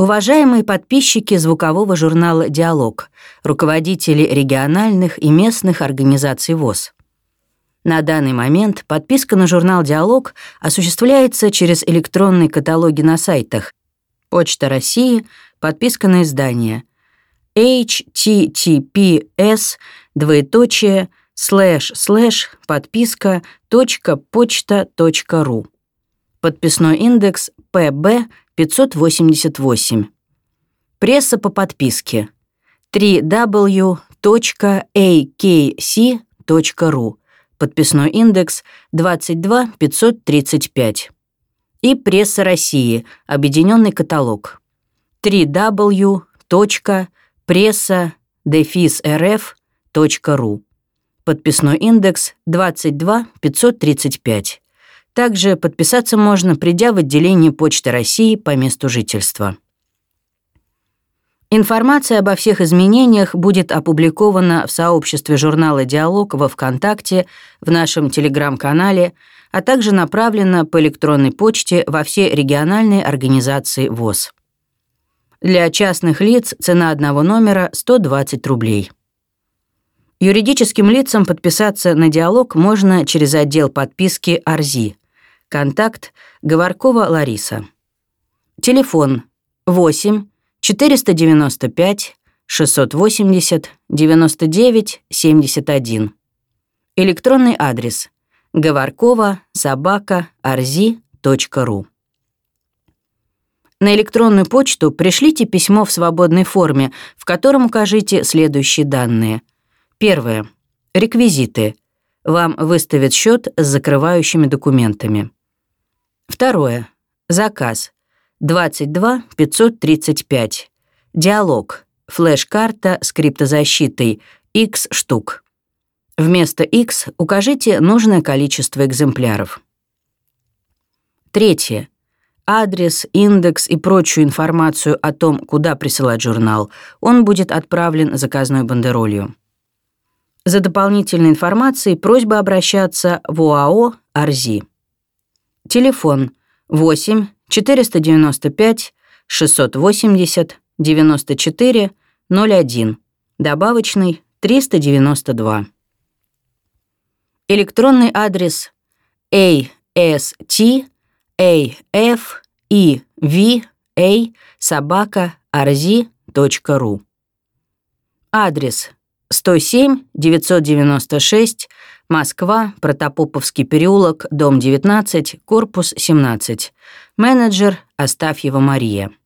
Уважаемые подписчики звукового журнала «Диалог», руководители региональных и местных организаций ВОС. На данный момент подписка на журнал «Диалог» осуществляется через электронные каталоги на сайтах Почта России, подписка на издание, https://подписка.почта.ру. Подписной индекс ПБ 588. Пресса по подписке www.akc.ru. Подписной индекс 22535. И пресса России, объединенный каталог www.pressa-rf.ru. Подписной индекс 22535. Также подписаться можно, придя в отделение Почты России по месту жительства. Информация обо всех изменениях будет опубликована в сообществе журнала «Диалог» во ВКонтакте, в нашем Телеграм-канале, а также направлена по электронной почте во все региональные организации ВОС. Для частных лиц цена одного номера — 120 рублей. Юридическим лицам подписаться на «Диалог» можно через отдел подписки «Арзи». Контакт — Говоркова Лариса. Телефон 8 495 680 99 71. Электронный адрес говоркова@arzi.ru. На электронную почту пришлите письмо в свободной форме, в котором укажите следующие данные. Первое. Реквизиты. Вам выставят счет с закрывающими документами. Второе. Заказ. 22 535. Диалог. Флеш-карта с криптозащитой. X штук. Вместо X укажите нужное количество экземпляров. Третье. Адрес, индекс и прочую информацию о том, куда присылать журнал, он будет отправлен заказной бандеролью. За дополнительной информацией просьба обращаться в ОАО «Арзи». Телефон 8 495 680 94 01, добавочный 392. Электронный адрес ast.eva@arzi.ru. Адрес 107 996, Москва, Протопоповский переулок, дом 19, корпус 17. Менеджер Астафьева Мария.